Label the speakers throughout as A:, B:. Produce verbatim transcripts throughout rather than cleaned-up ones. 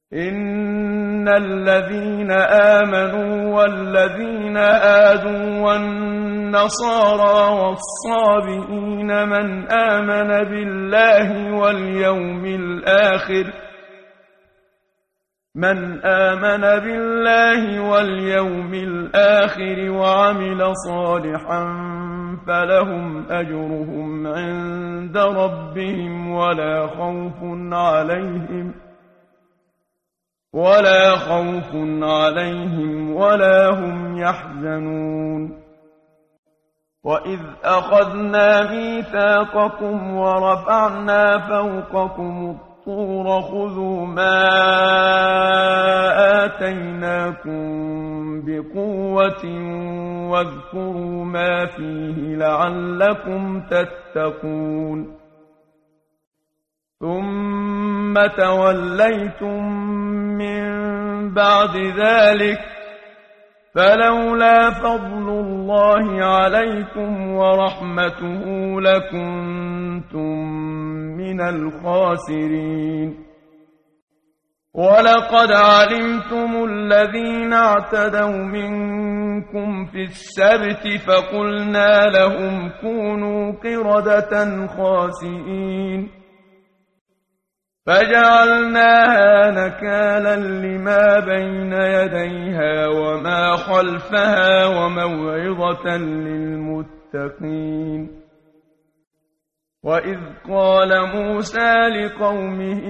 A: إن الذين آمنوا والذين آدوا والنصارى والصابئين من آمن بالله واليوم الآخر من آمن بالله واليوم الآخر وعمل صالحا فلهم أجرهم عند ربهم ولا خوف عليهم ولا خوف عليهم ولا هم يحزنون وإذ أخذنا ميثاقكم ورفعنا فوقكم الطور خذوا ما آتيناكم بقوة واذكروا ما فيه لعلكم تتقون ثم توليتم من بعد ذلك فلولا فضل الله عليكم ورحمته لكنتم من الخاسرين ولقد علمتم الذين اعتدوا منكم في السبت فقلنا لهم كونوا قردة خاسئين فجعلناها نكالا لما بين يديها وما خلفها وموعظة للمتقين وإذ قال موسى لقومه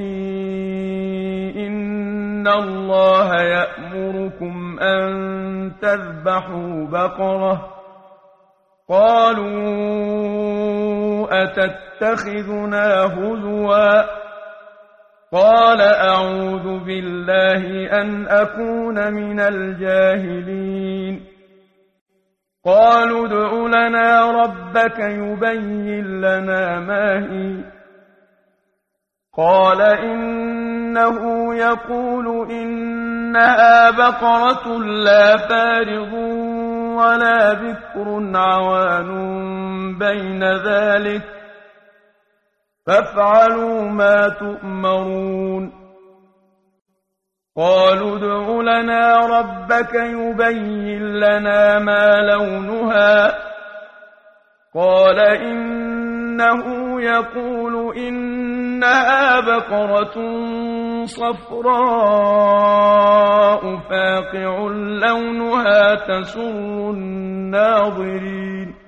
A: إن الله يأمركم أن تذبحوا بقرة قالوا أتتخذنا هزوا قال أعوذ بالله أن أكون من الجاهلين قالوا ادع لنا ربك يبين لنا ما هي قال إنه يقول إنها بقرة لا فارض ولا بكر عوان بين ذلك فافعلوا ما تؤمرون قالوا ادع لنا ربك يبين لنا ما لونها قال إنه يقول إنها بقرة صفراء فاقع لونها تسر الناظرين